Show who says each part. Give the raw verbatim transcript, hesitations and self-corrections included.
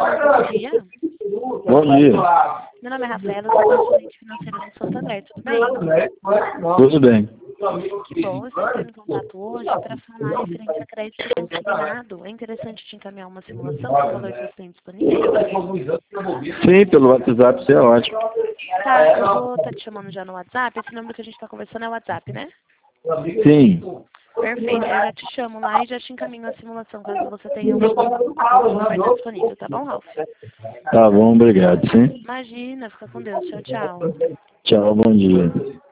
Speaker 1: Bom dia.
Speaker 2: Bom dia.
Speaker 1: Meu nome é Rafaela, eu sou assistente financeira do Santander, tudo bem?
Speaker 2: Tudo bem.
Speaker 1: Que bom, eu estou entrando em contato hoje para falar referente a crédito consignado. É interessante te encaminhar uma simulação com o valor que você tem disponível?
Speaker 2: Sim, pelo WhatsApp, isso é ótimo.
Speaker 1: Tá, eu vou estar te chamando já no WhatsApp. Esse número que a gente está conversando é o WhatsApp, né?
Speaker 2: Sim.
Speaker 1: Perfeito, eu já te chamo lá e já te encaminho a simulação, caso você tenha um valor vai estar disponível, tá bom, Ralf?
Speaker 2: Tá bom, obrigado, sim.
Speaker 1: Imagina, fica com Deus. Tchau, tchau.
Speaker 2: Tchau, bom dia.